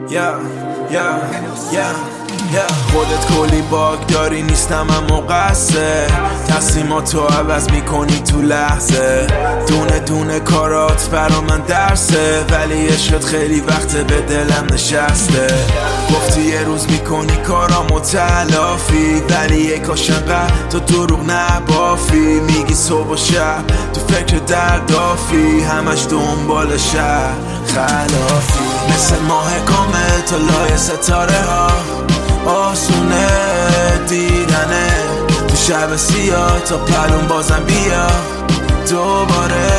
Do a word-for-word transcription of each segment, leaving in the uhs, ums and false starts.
یا یا یا یا خودت کلی باگ داری، نیستم اما قصه تصمیماتو عوض میکنی تو لحظه. دونه دونه کارات برا من درسه، ولی عشقت خیلی وقت به دلم نشسته. گفتی یه روز میکنی کارامو تلافی، ولی یه کاش انقدر تو دروغ نبافی. میگی صبح و شب تو فکر دردافی، همش دنبال شهر خلافی. مثل ماه کامل تو لای ستاره ها، آسونه دیدنه تو شب سیاه. تا پلون بازم بیا دوباره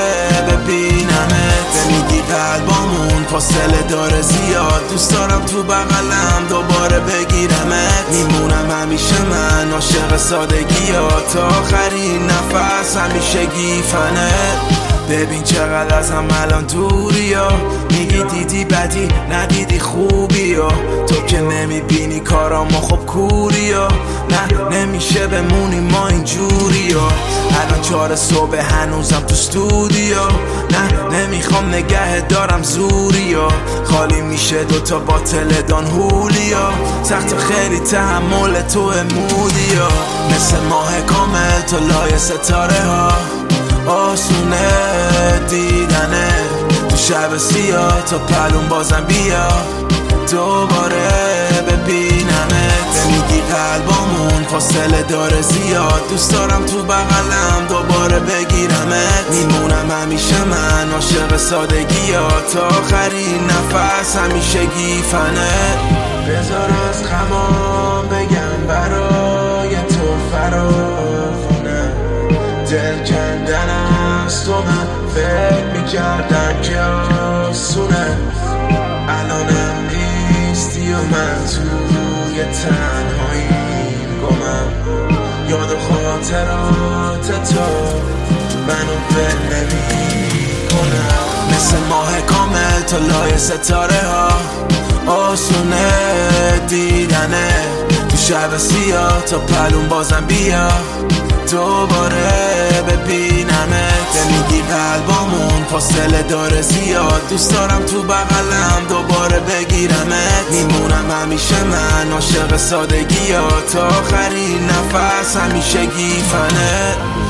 ببینمت. میگی قلبامون فاصله داره زیاد، دوست دارم تو بغلم دوباره بگیرمت. میمونم همیشه من عاشق سادگیات، تا آخرین نفس همیشه گیفنه. ببین چقدر ازم الان دوری ها، میگی دیدی بدی ندیدی خوبی ها. تو که نمیبینی کارامو خب کوری ها، نه نمیشه بمونی ما اینجوری ها. الان چهار صبح هنوزم تو استودیو، نه نمیخوام نگه دارم زوری ها. خالی میشه دوتا باطل دان هولیا، سخت خیلی تحمل تو مودی ها. مثل ماه کامل تو لای ستاره ها، آسونه دیدنه تو شب سیاه. تا پلون بازم بیا دوباره ببینمت. میگی قلبامون فاصله داره زیاد، دوست دارم تو بغلم دوباره بگیرمت. میمونم همیشه من عاشق سادگیات، تا آخرین نفس همیشه گیفنه. بذار از غمام بگم برای تو فراوونه، دل کندن است و من فکر میکردم که آسونه. الانم نیستی و من توی تنهاییم گمم، یاد و خاطرات تو منو ول نمی‌کنم. مثل ماه کامل تو لای ستاره ها، آسونه دیدنه تو شب سیاه. تا پلون بازم بیا دوباره ببینمت. میگی قلبامون فاصله داره زیاد، دوست دارم تو بغلم دوباره بگیرمت. میمونم همیشه من عاشق سادگیات، تا آخرین نفس همیشه گیفنه.